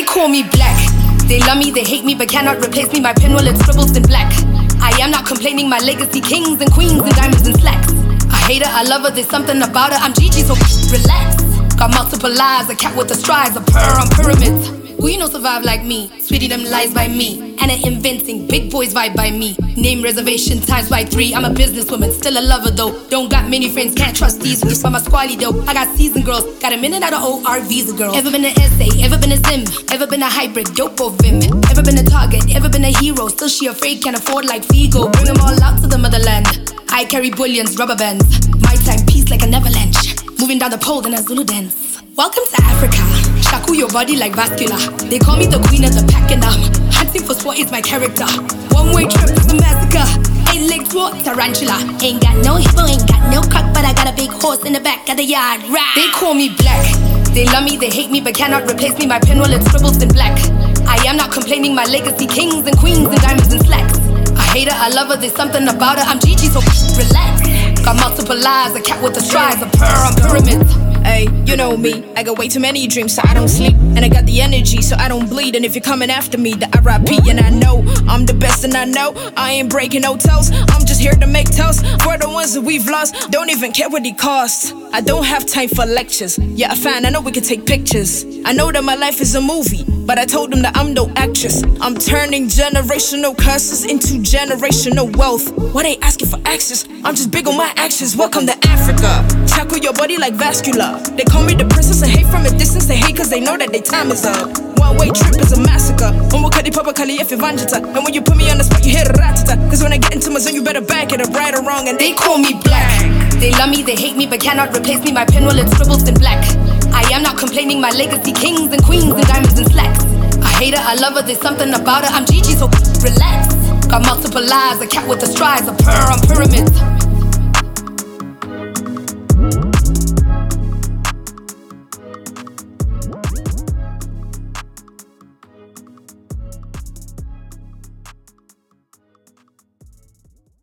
call me black. They love me, they hate me, but cannot replace me. My pen will it scribbles in black. I am not complaining, my legacy kings and queens and diamonds and slacks. I hate her, I love her, there's something about her. I'm Gigi, so relax. Got multiple lives, a cat with the strides, a purr on pyramids. Who you know survive like me? Sweetie, them lies by me. And I'm inventing big boys vibe by me. Name reservation times by 3. I'm a businesswoman, still a lover though. Don't got many friends, can't trust these. But I'm a squally though. I got seasoned girls, got a minute out of OR visa girl. Ever been an essay, ever been a sim, ever been a hybrid, dope or vim. Ever been a target, ever been a hero. Still she afraid, can't afford like Figo. Bring them all out to the motherland. I carry bullions, rubber bands. My time, peace like an avalanche. Moving down the pole, then a Zulu dance. Welcome to Africa. Shaku your body like vascular. They call me the queen of the pack and hunting for sport is my character. One-way trip is a massacre. 8 legs raw tarantula. Ain't got no hippo, ain't got no cock, but I got a big horse in the back of the yard. Rah! They call me black. They love me, they hate me, but cannot replace me. My pen will it scribbles in black. I am not complaining, my legacy kings and queens and diamonds and slacks. I hate her, I love her, there's something about her. I'm Gigi, so relax. Got multiple lives, a cat with the strides, a purr on pyramids. Ay, you know me, I got way too many dreams so I don't sleep. And I got the energy so I don't bleed. And if you're coming after me, the RIP. And I know I'm the best and I know I ain't breaking no toes. I'm just here to make toast for the ones that we've lost. Don't even care what it costs. I don't have time for lectures. Yeah, fine, I know we can take pictures. I know that my life is a movie, but I told them that I'm no actress. I'm turning generational curses into generational wealth. Why they asking for access? I'm just big on my actions. Welcome to Africa. Tackle your body like vascular. They call me the princess of hate from a distance. They hate cause they know that their time is up. One-way trip is a massacre. And when you put me on the spot, you hear the ratata. Cause when I get into my zone, you better back it up, right or wrong. And they call me black. They love me, they hate me, but cannot replace me. My pen will it scribbles in black. I am not complaining, my legacy kings and queens and diamonds and slacks. I hate her, I love her, there's something about her. I'm Gigi, so relax. Got multiple lives, a cat with the strides, a purr on pyramids.